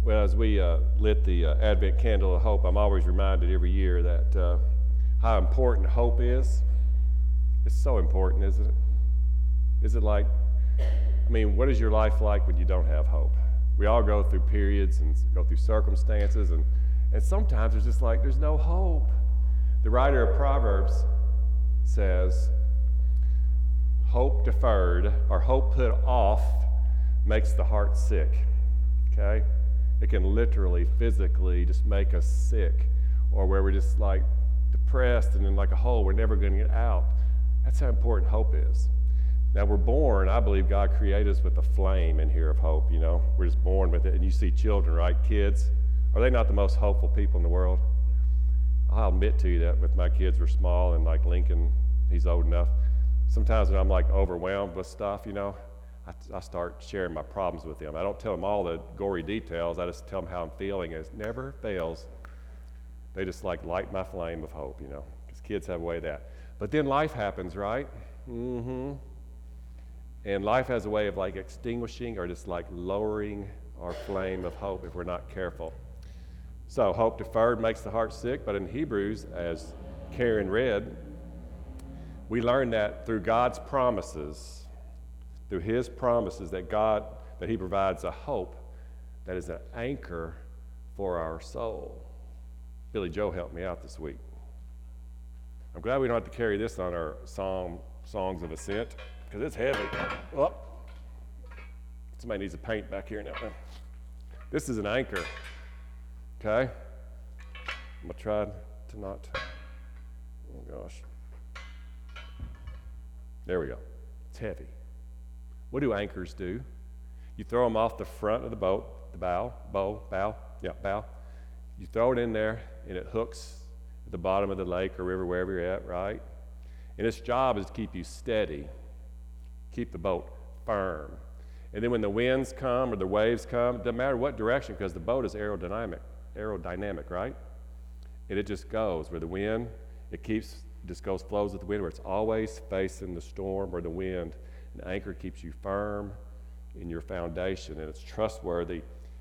Well, as we lit the Advent candle of hope, I'm always reminded every year that how important hope is. It's so important, isn't it? Is it like, what is your life like when you don't have hope? We all go through periods and go through circumstances, and sometimes it's just like there's no hope. The writer of Proverbs says, hope deferred or hope put off makes the heart sick, okay? It can literally, physically just make us sick, or where we're just like depressed and in like a hole we're never going to get out. That's how important hope is. Now we're born, I believe God created us with a flame in here of hope, you know. We're just born with it. And you see children, right? Kids, are they not the most hopeful people in the world? I'll admit to you that with my kids were small and like Lincoln, he's old enough. Sometimes when I'm like overwhelmed with stuff, you know, I start sharing my problems with them. I don't tell them all the gory details. I just tell them how I'm feeling. And it never fails. They just like light my flame of hope, you know, because kids have a way of that. But then life happens, right? And life has a way of like extinguishing or just like lowering our flame of hope if we're not careful. So hope deferred makes the heart sick, but in Hebrews, as Karen read, we learn that through God's promises, through his promises that he provides a hope that is an anchor for our soul. Billy Joe helped me out this week. I'm glad we don't have to carry this on our songs of ascent, because it's heavy. Oh, somebody needs to paint back here now. This is an anchor, okay? I'm going to try to not, oh gosh. There we go. It's heavy. What do anchors do? You throw them off the front of the boat, the bow. You throw it in there, and it hooks at the bottom of the lake or river, wherever you're at, right? And its job is to keep you steady, keep the boat firm. And then when the winds come or the waves come, it doesn't matter what direction, because the boat is aerodynamic, right? And it just goes where the wind, flows with the wind, where it's always facing the storm or the wind. An anchor keeps you firm in your foundation, and it's trustworthy.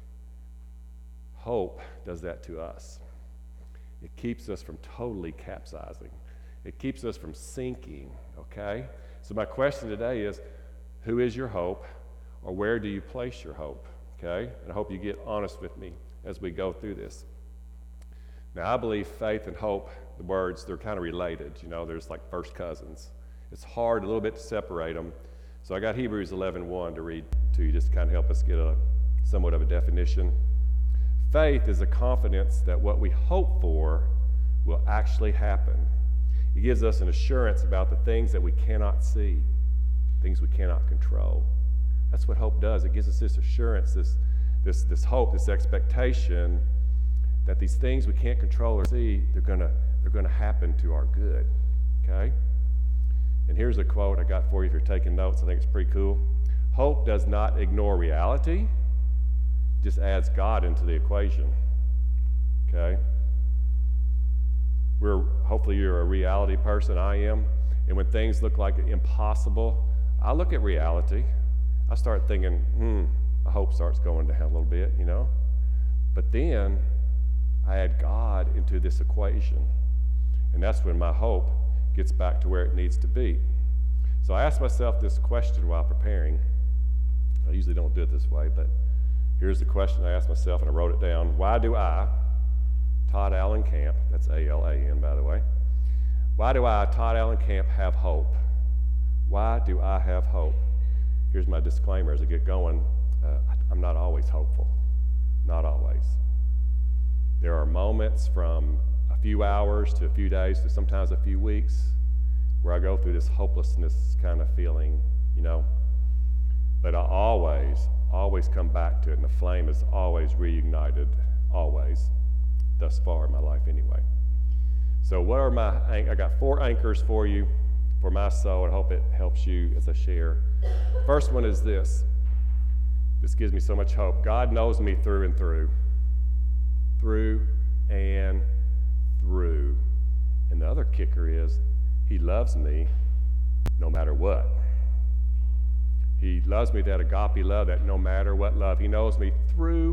Hope does that to us. It keeps us from totally capsizing. It keeps us from sinking, okay? So my question today is, who is your hope, or where do you place your hope, okay? And I hope you get honest with me as we go through this. Now, I believe faith and hope, the words, they're kind of related. You know, there's like first cousins. It's hard a little bit to separate them. So I got Hebrews 11:1 to read to you, just to kind of help us get somewhat of a definition. Faith is a confidence that what we hope for will actually happen. It gives us an assurance about the things that we cannot see, things we cannot control. That's what hope does. It gives us this assurance, this hope, this expectation that these things we can't control or see, they're gonna happen to our good. Okay? And here's a quote I got for you if you're taking notes. I think it's pretty cool. Hope does not ignore reality, it just adds God into the equation. Okay? Hopefully you're a reality person, I am. And when things look like impossible, I look at reality. I start thinking, my hope starts going down a little bit, you know. But then I add God into this equation. And that's when my hope gets back to where it needs to be. So I asked myself this question while preparing. I usually don't do it this way, but here's the question I asked myself, and I wrote it down. Why do I, Todd Allen Camp, that's A-L-A-N, by the way, why do I, Todd Allen Camp, have hope? Why do I have hope? Here's my disclaimer as I get going. I'm not always hopeful. Not always. There are moments from a few hours to a few days to sometimes a few weeks where I go through this hopelessness kind of feeling, you know. But I always come back to it, and the flame is always reignited, always, thus far in my life anyway. So I got 4 anchors for you for my soul, and I hope it helps you as I share. First one is this. This gives me so much hope. God knows me through and through. Through and through. And the other kicker is, he loves me no matter what. He loves me, that agape love, that no matter what love. He knows me through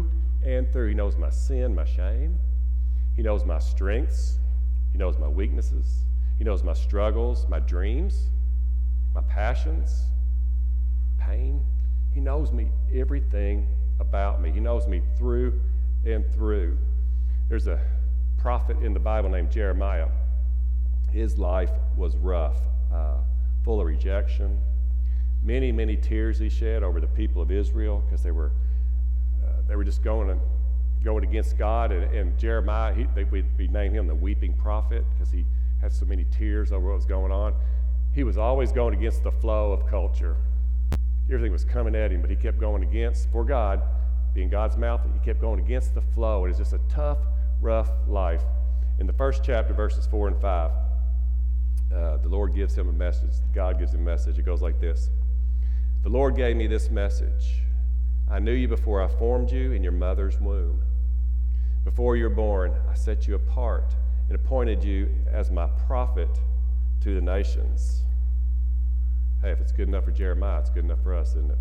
and through. He knows my sin, my shame. He knows my strengths. He knows my weaknesses. He knows my struggles, my dreams, my passions, pain. He knows me, everything about me. He knows me through and through. There's a prophet in the Bible named Jeremiah. His life was rough, full of rejection. Many, many tears he shed over the people of Israel because they were just going against God. And Jeremiah, we named him the weeping prophet because he had so many tears over what was going on. He was always going against the flow of culture. Everything was coming at him, but he kept going against, for God, being God's mouth, he kept going against the flow. It was just a tough, rough life. In the first chapter, verses 4 and 5, the Lord gives him a message. God gives him a message. It goes like this. The Lord gave me this message. I knew you before I formed you in your mother's womb. Before you were born, I set you apart and appointed you as my prophet to the nations. Hey, if it's good enough for Jeremiah, it's good enough for us, isn't it?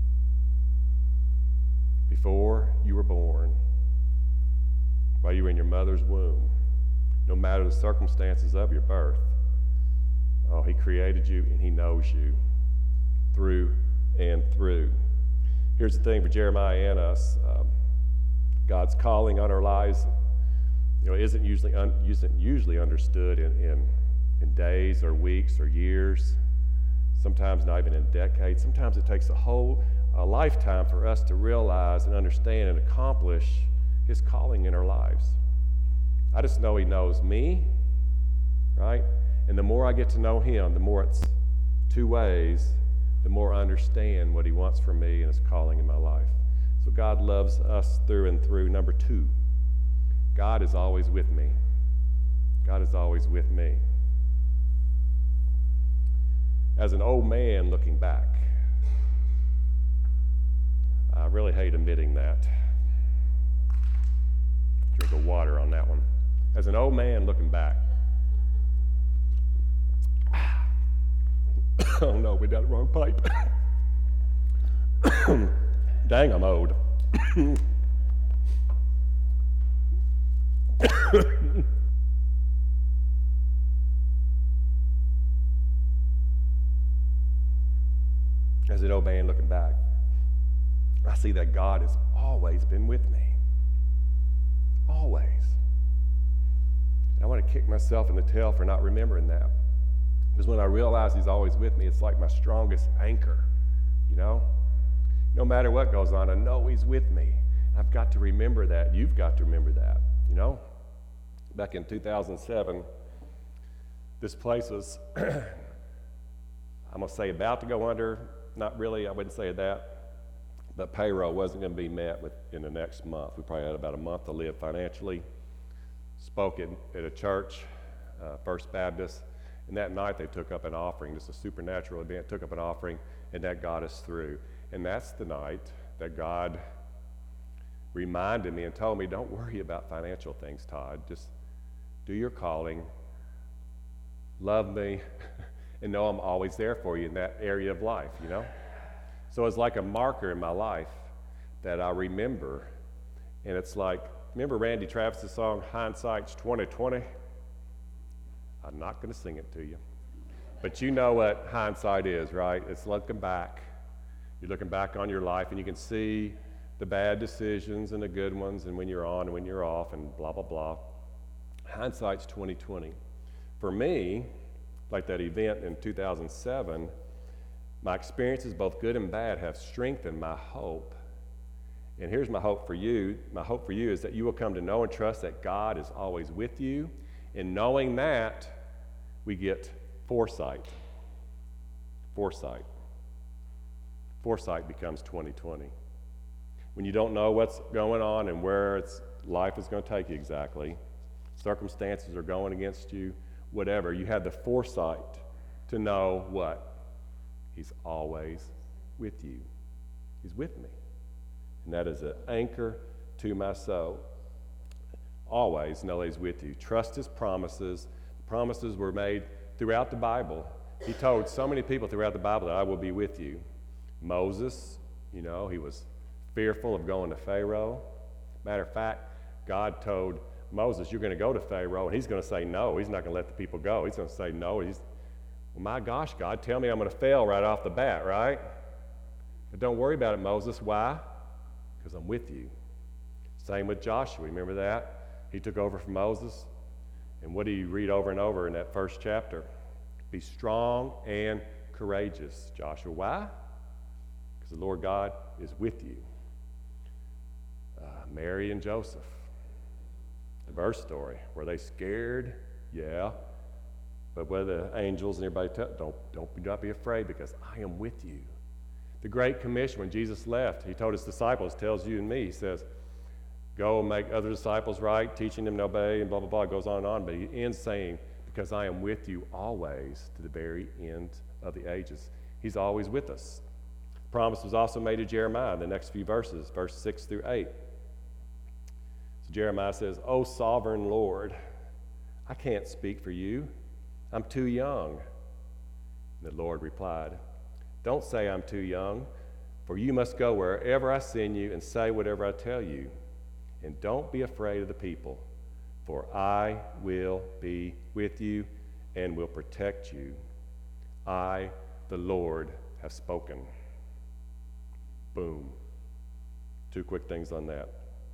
Before you were born, while you were in your mother's womb, no matter the circumstances of your birth, oh, he created you and he knows you through and through. Here's the thing for Jeremiah and us. God's calling on our lives, isn't usually understood in days or weeks or years. Sometimes not even in decades. Sometimes it takes a lifetime for us to realize and understand and accomplish his calling in our lives. I just know he knows me, right? And the more I get to know him, the more it's two ways, the more I understand what he wants from me and his calling in my life. So God loves us through and through. Number 2, God is always with me. God is always with me. As an old man looking back, I really hate admitting that. Drink of water on that one. As an old man looking back, oh no, we got the wrong pipe. Dang, I'm old. As an old man looking back, I see that God has always been with me. Always. And I want to kick myself in the tail for not remembering that. Because when I realize he's always with me, it's like my strongest anchor, No matter what goes on, I know he's with me. I've got to remember that. You've got to remember that, Back in 2007, this place was, I'm going to say about to go under. Not really, I wouldn't say that. But payroll wasn't going to be met in the next month. We probably had about a month to live financially. Spoke at a church, First Baptist, and that night they took up an offering, just a supernatural event, took up an offering, and that got us through. And that's the night that God reminded me and told me, don't worry about financial things, Todd. Just do your calling, love me, and know I'm always there for you in that area of life, So it's like a marker in my life that I remember. And it's like, remember Randy Travis's song, Hindsight's 20/20? I'm not going to sing it to you. But you know what hindsight is, right? It's looking back. You're looking back on your life, and you can see the bad decisions and the good ones, and when you're on and when you're off, and blah, blah, blah. Hindsight's 20/20. For me, like that event in 2007, my experiences, both good and bad, have strengthened my hope. And here's my hope for you. My hope for you is that you will come to know and trust that God is always with you. And knowing that, we get foresight. Foresight. Foresight becomes 20/20. When you don't know what's going on and where life is going to take you exactly, circumstances are going against you, whatever, you have the foresight to know what? He's always with you. He's with me. And that is an anchor to my soul. Always know he's with you. Trust his promises. The promises were made throughout the Bible. He told so many people throughout the Bible that I will be with you. Moses, he was fearful of going to Pharaoh. Matter of fact, God told Moses, you're going to go to Pharaoh, and he's going to say no. He's not going to let the people go. He's going to say no. Well, my gosh, God, tell me I'm going to fail right off the bat, right? But don't worry about it, Moses. Why? Because I'm with you. Same with Joshua. Remember that? He took over from Moses. And what do you read over and over in that first chapter? Be strong and courageous, Joshua. Why? Because the Lord God is with you. Mary and Joseph. The birth story. Were they scared? Yeah. But were the angels and everybody do not be afraid, because I am with you. The Great Commission, when Jesus left, he told his disciples, tells you and me, he says, go and make other disciples right, teaching them to obey, and blah, blah, blah. It goes on and on. But he ends saying, because I am with you always to the very end of the ages. He's always with us. Promise was also made to Jeremiah in the next few verses, verse 6 through 8. So Jeremiah says, O sovereign Lord, I can't speak for you. I'm too young. And the Lord replied, don't say I'm too young, for you must go wherever I send you and say whatever I tell you. And don't be afraid of the people, for I will be with you and will protect you. I, the Lord, have spoken. Boom. 2 quick things on that.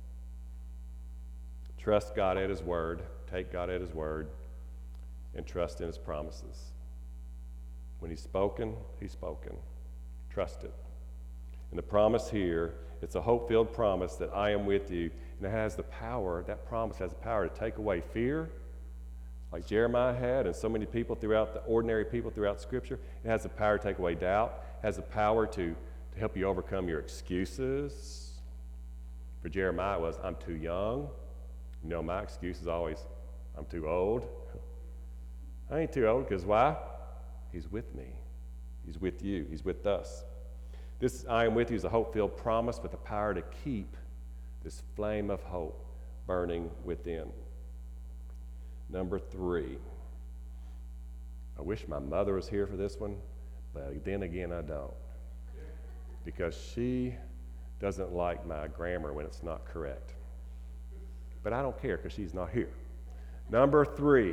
Trust God at his word. Take God at his word. And trust in his promises. When he's spoken, he's spoken. Trust it. And the promise here, it's a hope-filled promise that I am with you. And it has the power, that promise has the power to take away fear, like Jeremiah had, and so many people throughout, the ordinary people throughout Scripture. It has the power to take away doubt. It has the power to help you overcome your excuses. For Jeremiah it was, I'm too young. You know, my excuse is always, I'm too old. I ain't too old, because why? He's with me. He's with you. He's with us. This I am with you is a hope-filled promise with the power to keep this flame of hope burning within. Number 3. I wish my mother was here for this one, but then again I don't. Because she doesn't like my grammar when it's not correct. But I don't care because she's not here. Number 3.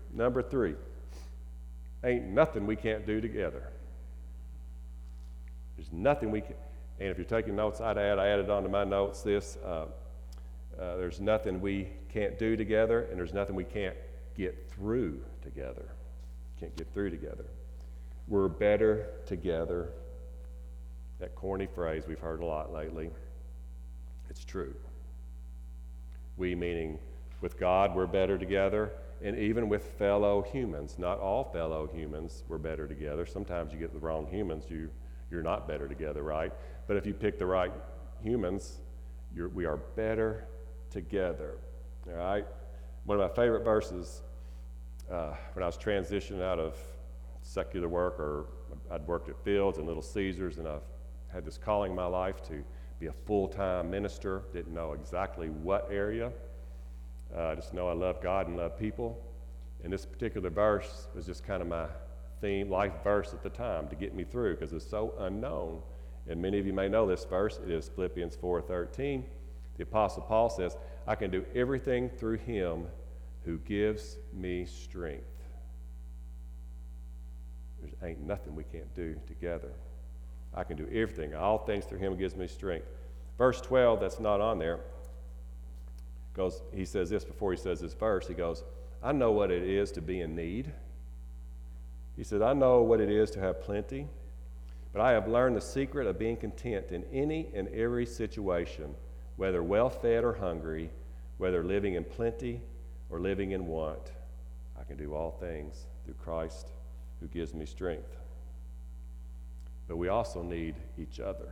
Ain't nothing we can't do together. There's nothing we can, and if you're taking notes, I added onto my notes this, there's nothing we can't do together, and there's nothing we can't get through together. Can't get through together. We're better together. That corny phrase we've heard a lot lately. It's true. We meaning with God, we're better together, and even with fellow humans. Not all fellow humans, we're better together. Sometimes you get the wrong humans, you're not better together, right? But if you pick the right humans, we are better together, all right? One of my favorite verses, when I was transitioning out of secular work, or I'd worked at Fields and Little Caesars, and I've had this calling in my life to be a full-time minister. Didn't know exactly what area. I just know I love God and love people. And this particular verse was just kind of my theme, life verse at the time to get me through, because it's so unknown. And many of you may know this verse. It is Philippians 4:13. The Apostle Paul says, I can do everything through him who gives me strength. There ain't nothing we can't do together. I can do everything, all things through him who gives me strength. Verse 12, that's not on there, goes, he says this before he says this verse. He goes, I know what it is to be in need. He said, I know what it is to have plenty, but I have learned the secret of being content in any and every situation, whether well-fed or hungry, whether living in plenty or living in want. I can do all things through Christ who gives me strength. But we also need each other.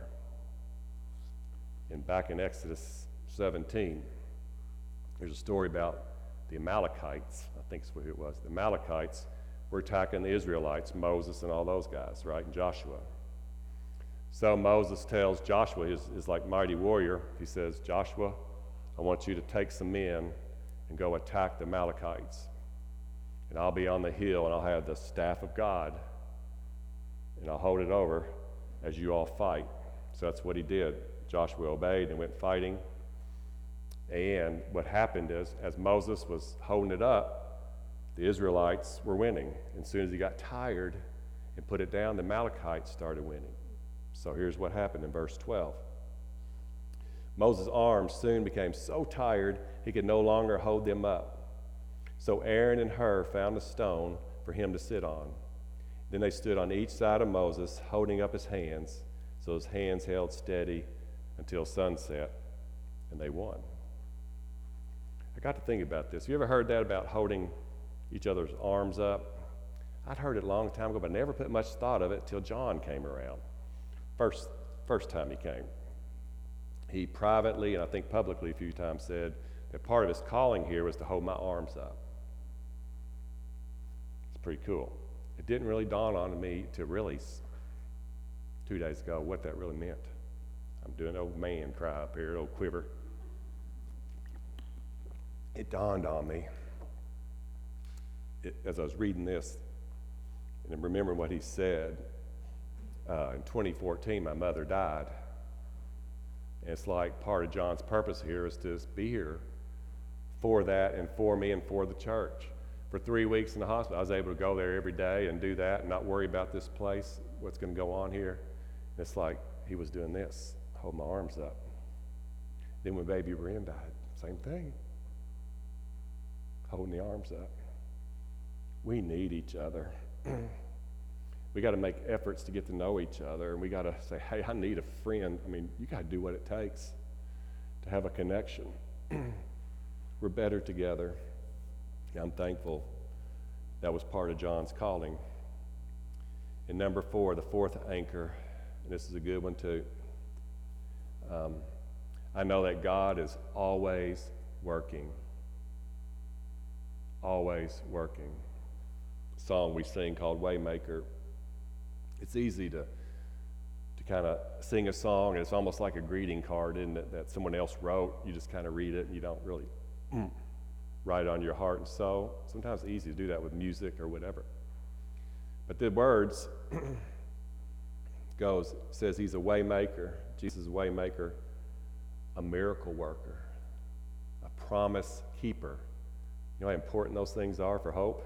And back in Exodus 17, there's a story about the Amalekites. I think it's who it was. The Amalekites were attacking the Israelites, Moses and all those guys, right, and Joshua. So Moses tells Joshua, his like mighty warrior, he says, Joshua, I want you to take some men and go attack the Amalekites. And I'll be on the hill, and I'll have the staff of God, and I'll hold it over as you all fight. So that's what he did. Joshua obeyed and went fighting. And what happened is, as Moses was holding it up, the Israelites were winning. And as soon as he got tired and put it down, the Amalekites started winning. So here's what happened in verse 12. Moses' arms soon became so tired he could no longer hold them up. So Aaron and Hur found a stone for him to sit on. Then they stood on each side of Moses, holding up his hands, so his hands held steady until sunset, and they won. I got to think about this. You ever heard that about holding each other's arms up? I'd heard it a long time ago, but I never put much thought of it till John came around. First time he came. He privately, and I think publicly a few times, said that part of his calling here was to hold my arms up. It's pretty cool. It didn't really dawn on me till really 2 days ago what that really meant. I'm doing an old man cry up here, an old quiver. It dawned on me as I was reading this and then remembering what he said. In 2014, my mother died. And it's like part of John's purpose here is to be here for that and for me and for the church. For 3 weeks in the hospital, I was able to go there every day and do that and not worry about this place, what's going to go on here. And it's like he was doing this, hold my arms up. Then when baby Brian died, same thing, holding the arms up. We need each other. We got to make efforts to get to know each other, and we got to say, hey, I need a friend. I mean, you got to do what it takes to have a connection. We're better together. I'm thankful that was part of John's calling. And number 4, the fourth anchor, and this is a good one too. I know that God is always working. Always working. A song we sing called Waymaker. It's easy to kind of sing a song, and it's almost like a greeting card, isn't it, that someone else wrote. You just kind of read it, and you don't really write it on your heart and soul. Sometimes it's easy to do that with music or whatever. But the words says he's a way maker. Jesus is a way maker, a miracle worker, a promise keeper. You know how important those things are for hope?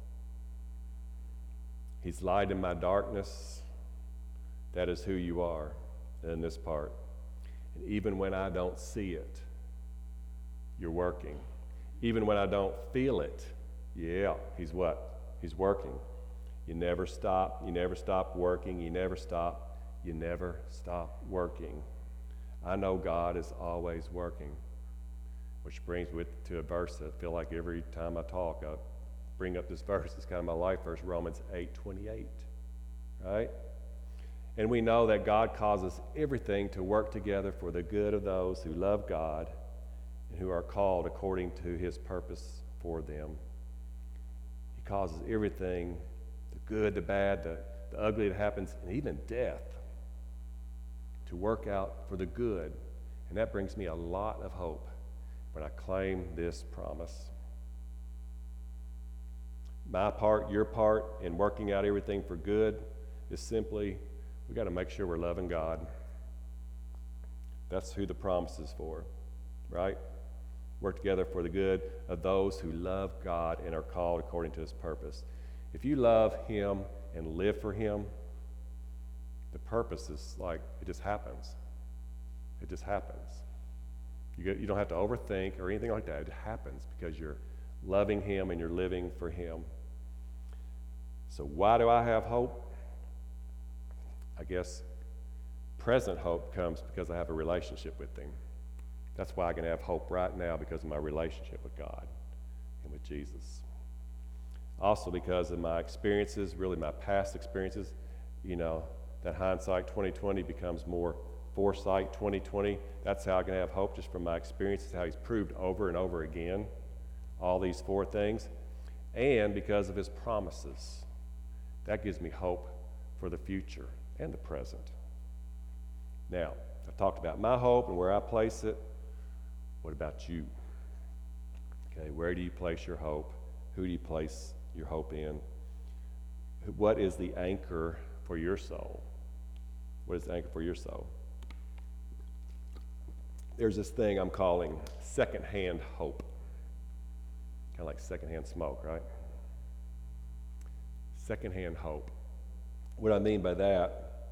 He's light in my darkness. That is who you are in this part. And even when I don't see it, you're working. Even when I don't feel it, yeah, he's what? He's working. You never stop. You never stop working. You never stop. You never stop working. I know God is always working. Which brings me to a verse that I feel like every time I talk, I bring up this verse. It's kind of my life verse, Romans 8:28, right? And we know that God causes everything to work together for the good of those who love God and who are called according to his purpose for them. He causes everything, the good, the bad, the ugly that happens, and even death, to work out for the good. And that brings me a lot of hope when I claim this promise. My part, your part in working out everything for good is simply, we got to make sure we're loving God. That's who the promise is for, right? Work together for the good of those who love God and are called according to his purpose. If you love him and live for him, the purpose is like, it just happens. It just happens. You don't have to overthink or anything like that. It happens because you're loving him and you're living for him. So why do I have hope? I guess present hope comes because I have a relationship with him. That's why I can have hope right now, because of my relationship with God and with Jesus. Also because of my experiences, really my past experiences, that hindsight 2020 becomes more foresight 2020. That's how I can have hope, just from my experiences, how he's proved over and over again all these 4 things. And because of his promises. That gives me hope for the future and the present. Now, I've talked about my hope and where I place it. What about you? Okay, where do you place your hope? Who do you place your hope in? What is the anchor for your soul? What is the anchor for your soul? there's this thing I'm calling secondhand hope. Kind of like secondhand smoke, right? Secondhand hope. What I mean by that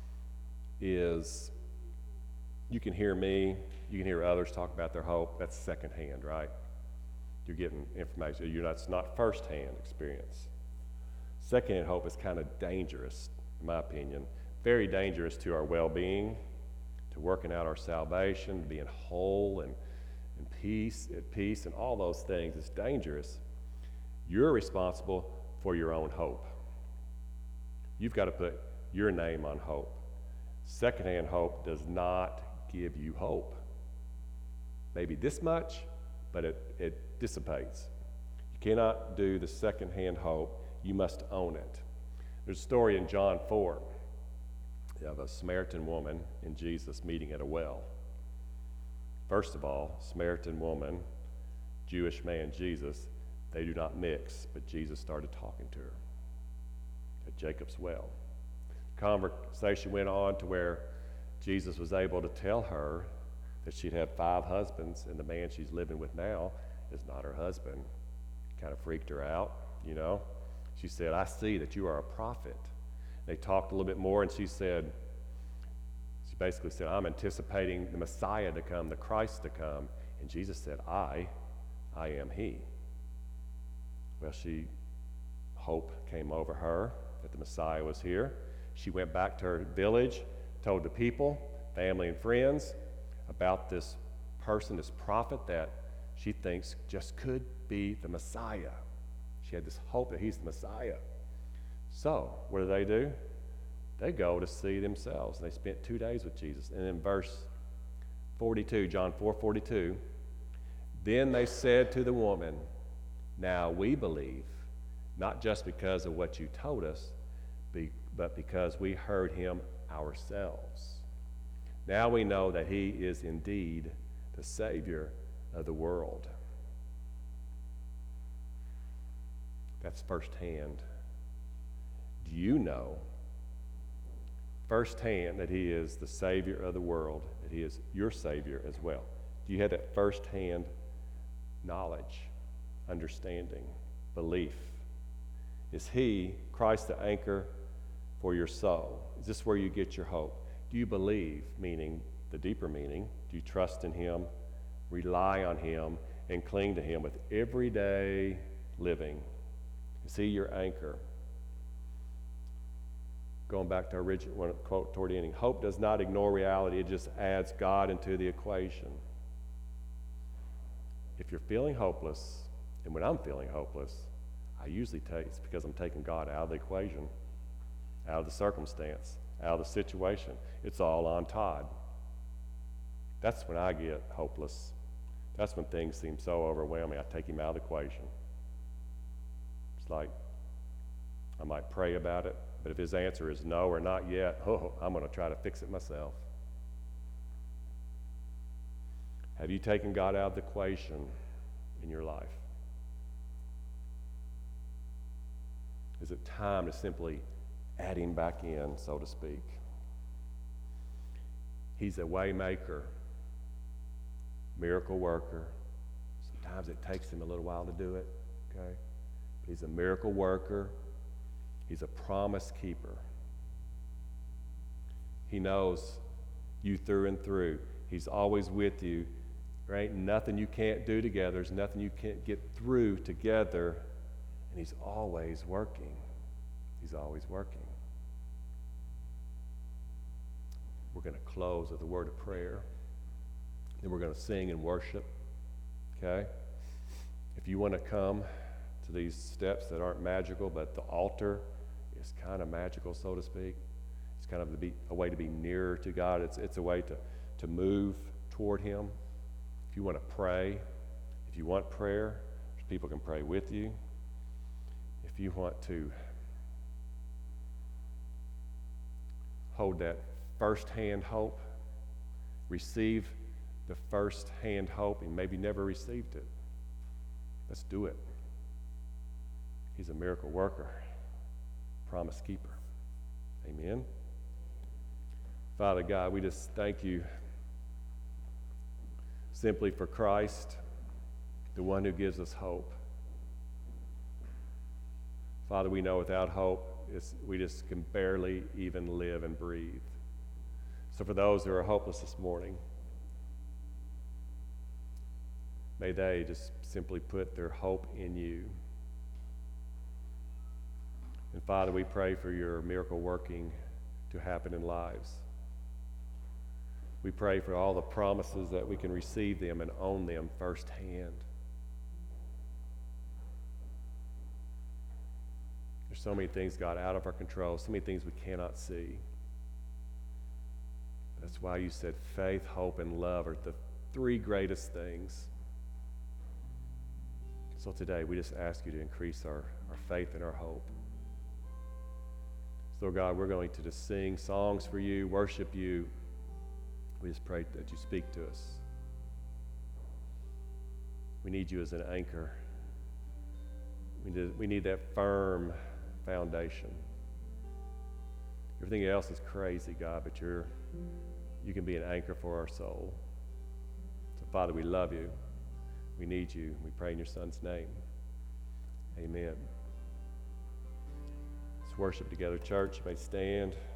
is you can hear me, you can hear others talk about their hope. That's secondhand, right? You're getting information. It's not firsthand experience. Secondhand hope is kind of dangerous, in my opinion. Very dangerous to our well-being, to working out our salvation, to being whole and at peace, and all those things. It's dangerous. You're responsible for your own hope. You've got to put your name on hope. Secondhand hope does not give you hope. Maybe this much, but it dissipates. You cannot do the secondhand hope. You must own it. There's a story in John 4 of a Samaritan woman and Jesus meeting at a well. First of all, Samaritan woman, Jewish man, Jesus, they do not mix, but Jesus started talking to her at Jacob's well. The conversation went on to where Jesus was able to tell her that she'd had 5 husbands, and the man she's living with now is not her husband. Kind of freaked her out, you know. She said, I see that you are a prophet. They talked a little bit more, and she basically said, I'm anticipating the Messiah to come, the Christ to come. And Jesus said, I am he. Well, hope came over her that the Messiah was here. She went back to her village, told the people, family and friends, about this person, this prophet that she thinks just could be the Messiah. She had this hope that he's the Messiah. So, what do? They go to see themselves. They spent 2 days with Jesus. And in verse 42, John 4:42, then they said to the woman, now we believe, not just because of what you told us, but because we heard him ourselves. Now we know that he is indeed the Savior of the world. That's firsthand. Do you know firsthand that he is the Savior of the world, that he is your Savior as well? Do you have that firsthand knowledge, understanding, belief? Is he, Christ, the anchor for your soul? Is this where you get your hope? Do you believe, meaning the deeper meaning? Do you trust in him, rely on him, and cling to him with everyday living? Is he your anchor? Going back to our original quote toward the ending, hope does not ignore reality, it just adds God into the equation. If you're feeling hopeless, and when I'm feeling hopeless, I usually it's because I'm taking God out of the equation, out of the circumstance, out of the situation. It's all on Todd. That's when I get hopeless. That's when things seem so overwhelming. I take him out of the equation. It's like I might pray about it, but if his answer is no or not yet, I'm going to try to fix it myself. Have you taken God out of the equation in your life? Is it time to simply add him back in, so to speak? He's a way maker, miracle worker. Sometimes it takes him a little while to do it, okay? He's a miracle worker. He's a promise keeper. He knows you through and through. He's always with you. There ain't nothing you can't do together. There's nothing you can't get through together. And he's always working. He's always working. We're going to close with a word of prayer. Then we're going to sing and worship. Okay? If you want to come to these steps that aren't magical, but the altar is kind of magical, so to speak. It's kind of a way to be nearer to God. It's a way to move toward him. If you want to pray, if you want prayer, people can pray with you. If you want to hold that first-hand hope, receive the first-hand hope, and maybe never received it, let's do it. He's a miracle worker, promise keeper. Amen. Father God, we just thank you simply for Christ, the one who gives us hope. Father, we know without hope, we just can barely even live and breathe. So for those who are hopeless this morning, may they just simply put their hope in you. And Father, we pray for your miracle working to happen in lives. We pray for all the promises that we can receive them and own them firsthand. There's so many things, God, out of our control, so many things we cannot see. That's why you said faith, hope, and love are the three greatest things. So today, we just ask you to increase our faith and our hope. So, God, we're going to just sing songs for you, worship you. We just pray that you speak to us. We need you as an anchor. We need that firm foundation. Everything else is crazy, God, but you can be an anchor for our soul. So, Father, we love you. We need you. We pray in your Son's name. Amen. Let's worship together, church. You may stand.